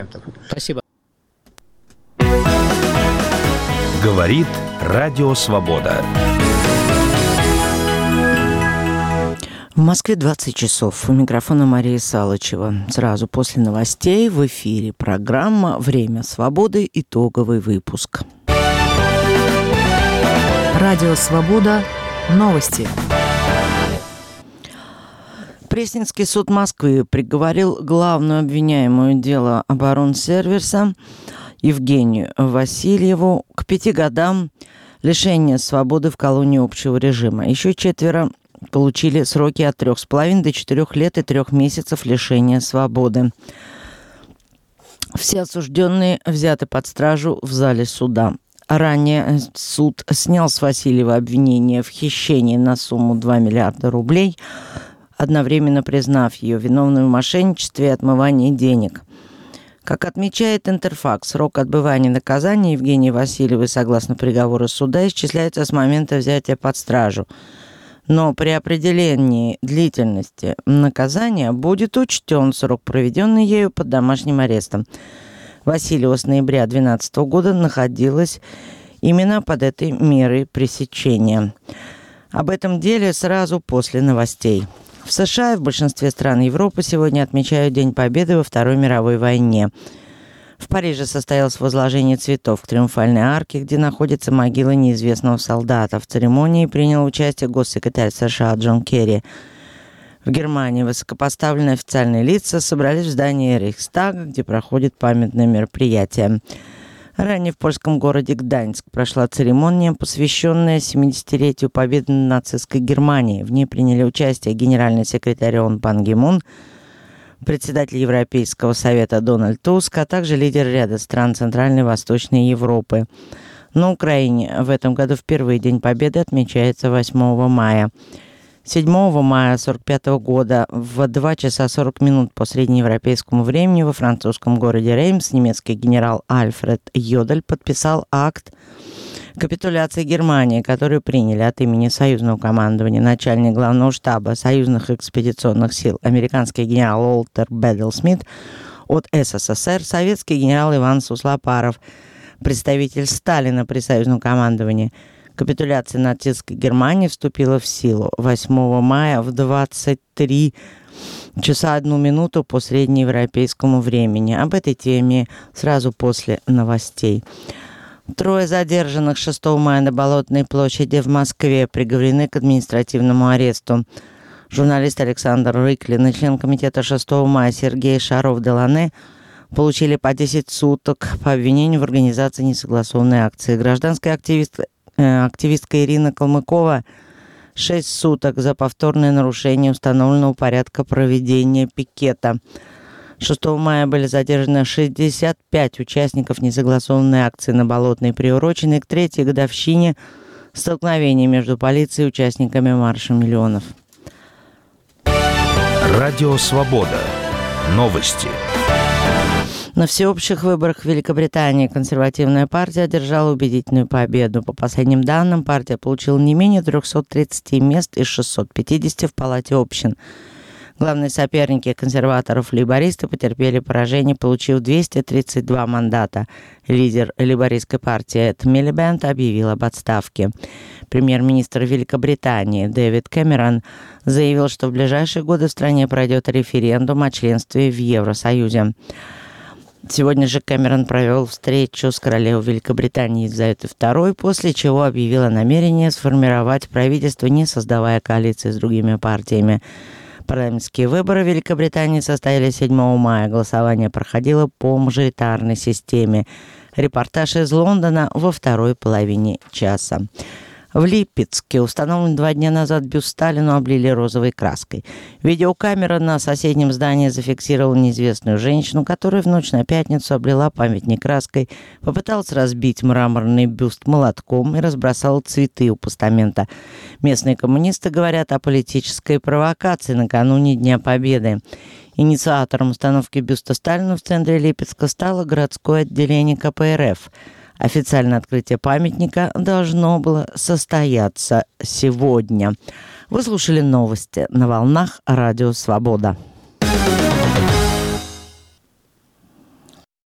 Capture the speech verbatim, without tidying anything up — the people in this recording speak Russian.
Спасибо. Говорит Радио Свобода. В Москве двадцать часов. У микрофона Мария Салычева. Сразу после новостей в эфире программа «Время свободы». Итоговый выпуск. Радио Свобода. Новости. Пресненский суд Москвы приговорил главную обвиняемую дела оборонсервиса Евгению Васильеву к пяти годам лишения свободы в колонии общего режима. Еще четверо получили сроки от трех с половиной до четырех лет и трех месяцев лишения свободы. Все осужденные взяты под стражу в зале суда. Ранее суд снял с Васильева обвинение в хищении на сумму два миллиарда рублей, одновременно признав ее виновной в мошенничестве и отмывании денег. Как отмечает Интерфакс, срок отбывания наказания Евгении Васильевой, согласно приговору суда, исчисляется с момента взятия под стражу. Но при определении длительности наказания будет учтен срок, проведенный ею под домашним арестом. Васильева с ноября две тысячи двенадцатого года находилась именно под этой мерой пресечения. Об этом деле сразу после новостей. В США и в большинстве стран Европы сегодня отмечают День Победы во Второй мировой войне. В Париже состоялось возложение цветов к Триумфальной арке, где находится могила неизвестного солдата. В церемонии принял участие госсекретарь США Джон Керри. В Германии высокопоставленные официальные лица собрались в здании Рейхстага, где проходит памятное мероприятие. Ранее в польском городе Гданьск прошла церемония, посвященная семидесятилетию победы над нацистской Германией. В ней приняли участие генеральный секретарь ООН Пан Ги Мун, председатель Европейского совета Дональд Туск, а также лидер ряда стран Центральной и Восточной Европы. На Украине в этом году впервые День Победы отмечается восьмого мая. седьмого мая сорок пятого года в два часа сорок минут по среднеевропейскому времени во французском городе Реймс немецкий генерал Альфред Йодель подписал акт капитуляции Германии, которую приняли от имени союзного командования начальник главного штаба союзных экспедиционных сил американский генерал Уолтер Бэддл Смит, от СССР советский генерал Иван Суслопаров, представитель Сталина при союзном командовании. Капитуляция нацистской Германии вступила в силу восьмого мая в двадцать три часа одну минуту по среднеевропейскому времени. Об этой теме сразу после новостей. Трое задержанных шестого мая на Болотной площади в Москве приговорены к административному аресту. Журналист Александр Рыклин и член комитета шестого мая Сергей Шаров-Делане получили по десять суток по обвинению в организации несогласованной акции. Гражданская активистка Активистка Ирина Калмыкова шесть суток за повторное нарушение установленного порядка проведения пикета. шестого мая были задержаны шестьдесят пять участников несогласованной акции на Болотной, приуроченной к третьей годовщине столкновения между полицией и участниками марша миллионов. Радио Свобода. Новости. На всеобщих выборах в Великобритании консервативная партия одержала убедительную победу. По последним данным, партия получила не менее триста тридцать мест из шестисот пятидесяти в Палате общин. Главные соперники консерваторов-лейбористы потерпели поражение, получив двести тридцать два мандата. Лидер лейбористской партии Эд Милибанд объявил об отставке. Премьер-министр Великобритании Дэвид Кэмерон заявил, что в ближайшие годы в стране пройдет референдум о членстве в Евросоюзе. Сегодня же Кэмерон провел встречу с королевой Великобритании Елизаветой второй, после чего объявил о намерении сформировать правительство, не создавая коалиции с другими партиями. Парламентские выборы в Великобритании состоялись седьмого мая. Голосование проходило по мажоритарной системе. Репортаж из Лондона во второй половине часа. В Липецке установлен два дня назад бюст Сталину облили розовой краской. Видеокамера на соседнем здании зафиксировала неизвестную женщину, которая в ночь на пятницу облила памятник краской, попыталась разбить мраморный бюст молотком и разбросала цветы у постамента. Местные коммунисты говорят о политической провокации накануне Дня Победы. Инициатором установки бюста Сталину в центре Липецка стало городское отделение ка пэ эр эф. Официальное открытие памятника должно было состояться сегодня. Вы слушали новости на волнах Радио Свобода.